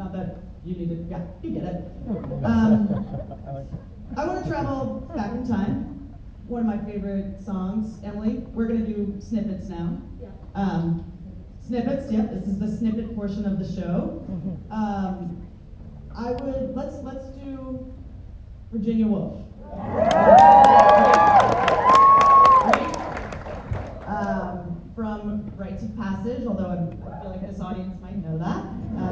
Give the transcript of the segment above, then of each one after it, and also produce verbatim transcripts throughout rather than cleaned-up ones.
Not that you need to, yeah, you get it. Um, I want to travel back in time. One of my favorite songs, Emily. We're going to do snippets now. Yeah. Um, snippets, yep, this is the snippet portion of the show. Um, I would, let's, let's do Virginia Woolf. Great. Um, from Rites of Passage, although I'm, I feel like this audience might know that.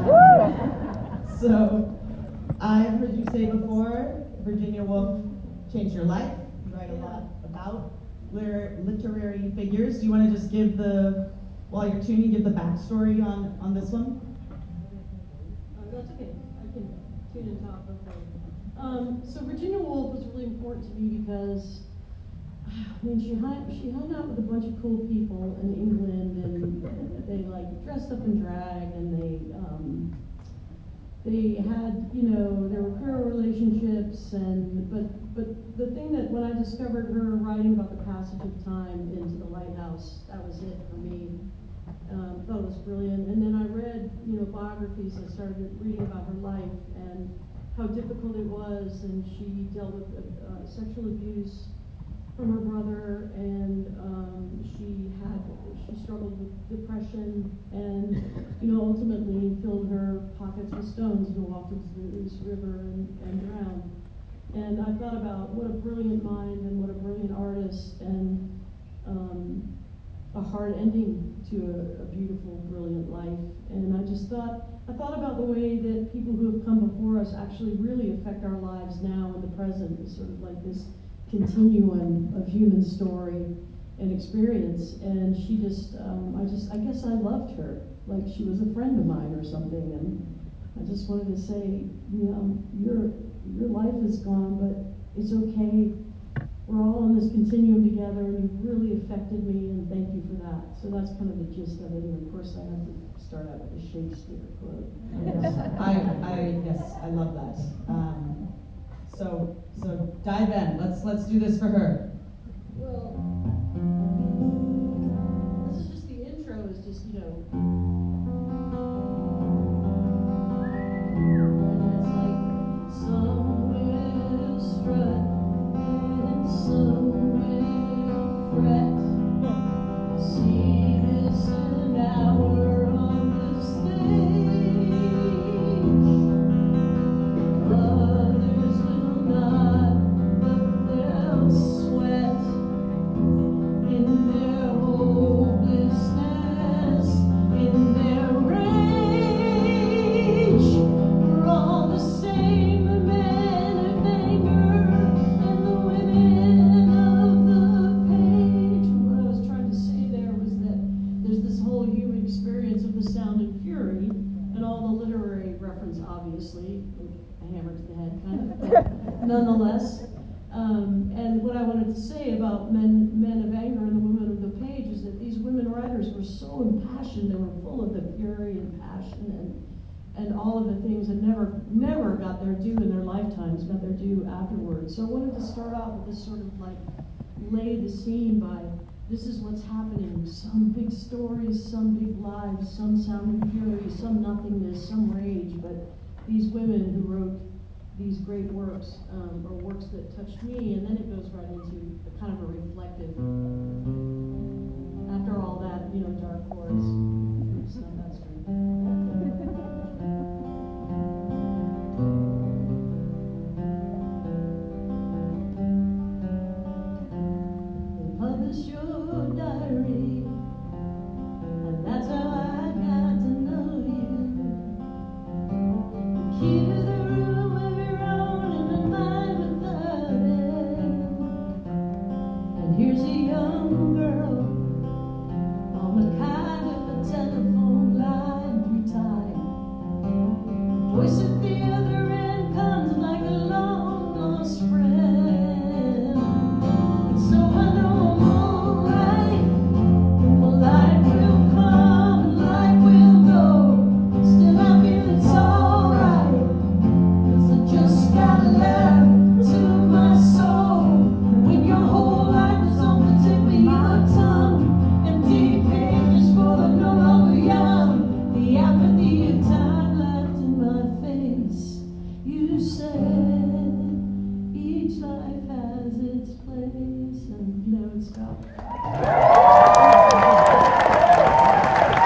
Um, so, I've heard you say before, Virginia Woolf changed your life. You write a lot about liter- literary figures. Do you want to just give the, while you're tuning, give the backstory on, on this one? Uh, that's okay. I can tune and talk. Okay. Um, so Virginia Woolf was really important to me because, I mean, she hung, she hung out with a bunch of cool people in England, and they like dressed up in drag, and they um, they had, you know, there were queer relationships, and but but the thing that when I discovered her writing about the passage of time into the lighthouse, that was it for me. Um, thought it was brilliant, and then I read, you know, biographies. I started reading about her life and how difficult it was, and she dealt with uh, sexual abuse from her brother, and um, she had she struggled with depression, and you know ultimately filled her pockets with stones and walked into this river and, and drowned. And I thought about what a brilliant mind and what a brilliant artist, and um, a hard ending to a, a beautiful, brilliant life. And I just thought I thought about the way that people who have come before us actually really affect our lives now in the present. It's sort of like this continuum of human story and experience, and she just, um, I just, I guess I loved her, like she was a friend of mine or something, and I just wanted to say, you know, your, your life is gone, but it's okay. We're all in this continuum together, and you've really affected me, and thank you for that. So that's kind of the gist of it, and of course I have to start out with a Shakespeare quote. Yes, I, I, yes, I love that. Um, So, so dive in. Let's let's do this for her. Well, this is just the intro. Is just you know, and it's like some will strut and some will fret. See this an hour on the stage. Others will not, but they'll sweat in their hopelessness, in their rage. We're all the same, the men of anger and the women of the page. What I was trying to say there was that there's this whole human experience of the sound and fury, and all the literary reference, obviously, a hammer to the head, kind of, but nonetheless. Um, and what I wanted to say about men, men of anger and the women of the page is that these women writers were so impassioned. They were full of the fury and passion and and all of the things that never never got their due in their lifetimes, got their due afterwards. So I wanted to start out with this sort of like lay the scene by this is what's happening. Some big stories, some big lives, some sound and fury, some nothingness, some rage. But these women who wrote these great works, um, or works that touched me, and then it goes right into a kind of a reflective, after all that, you know, dark chorus. It's not that string. They publish your diary, and that's how I got to know you. The key to the room of your own and a mind without end. And here's a young girl on the kind of a telephone line through time. Voice at the other end comes like a long lost friend. And so I know I'm alright. Well, life will come and life will go. Still I feel it's alright. 'Cause I just got love to my soul. When your whole life is on the tip of your tongue, empty pages full of no longer young, the apathy of time left in my said, each life has its place, and you know, it's about